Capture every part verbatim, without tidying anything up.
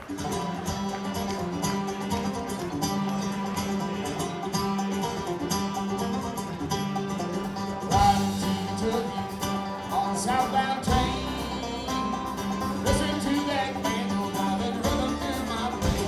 Southbound train, listen to that band, driving rhythm through my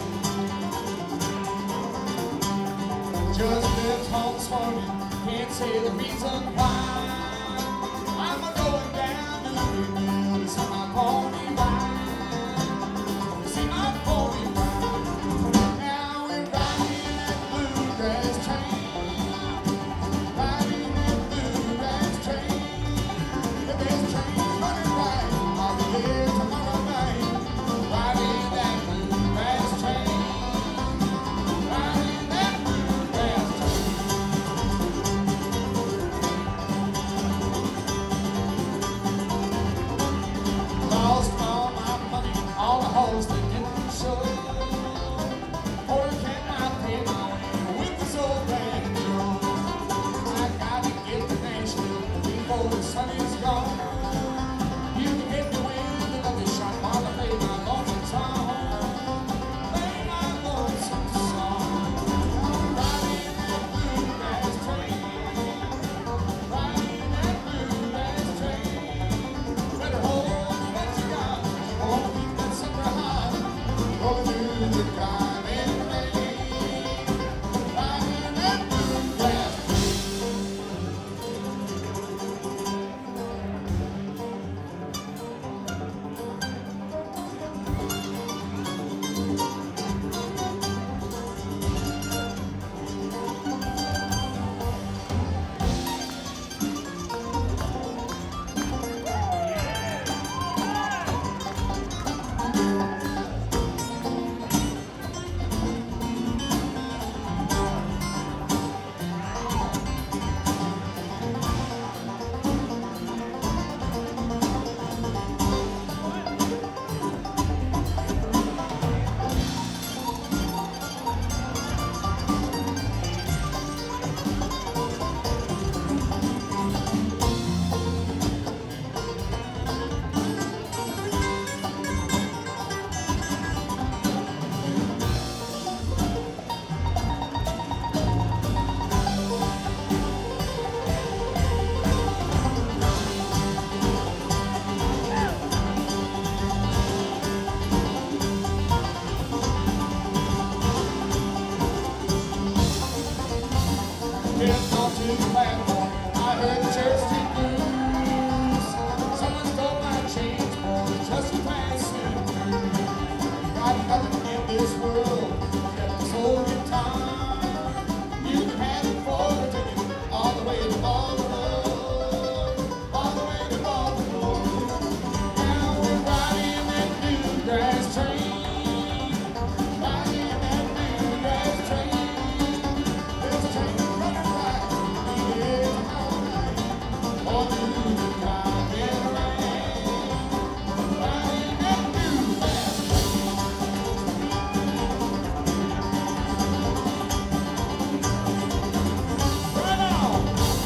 brain. Just left home this morning, can't say the reason why. I'm a going down to Louisville to see my pony ride, to see my pony ride. Now we're riding that bluegrass train, riding that bluegrass train. If this train's running right, I'll be there tomorrow night, riding that bluegrass train, riding that bluegrass train. Lost all my money, all the hoes that didn't show. Porter can't not pay my way with this old banjo. I gotta get to Nashville before the sun is gone. You can hit me with another shot while I play my lonesome song. Play my lonesome song. Riding that bluegrass train, riding that bluegrass train. Better hold what you got, hold keep that sucker hot. Rolling through the driving rain, riding that bluegrass train. Heading on to the platform, I heard the church street blues. Someone stole my change, boy, just passing through. Got nothing in this world that was holding time. You can have it for a ticket all the way to Baltimore, all the way to Baltimore. Now we're riding that bluegrass train, riding that bluegrass train. This train running right, be here tomorrow night, all through the driving rain, riding that bluegrass train. Right on!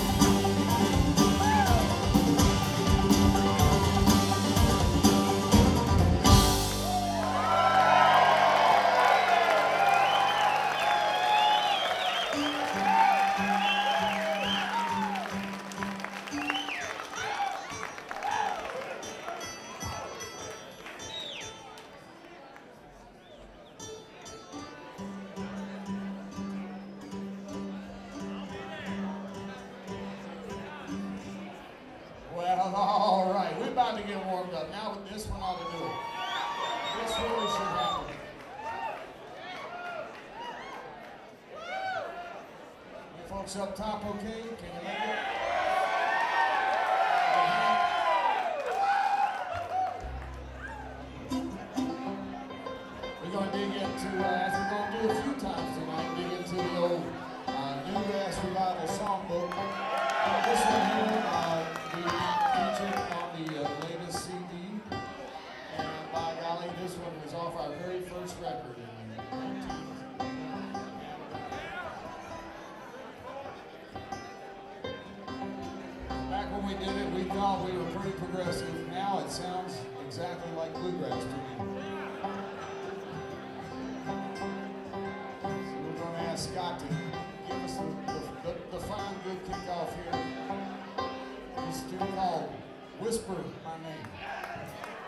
Well, all right, we're about to get warmed up. Now with this one ought to do it. This really should happen. You folks up top, okay? Can you make it? We're going to dig into, uh, as we're going to do a few times tonight, dig into the old uh, Newgrass Revival songbook. Uh, this one here, uh, we featured on the uh, latest C D, and by golly, this one was off our very first record in nineteen. Back when we did it, we thought we were pretty progressive. Now it sounds exactly like bluegrass to me. Scott to give us the, the, the, the fine, good kickoff here. This tune called Whisper My Name.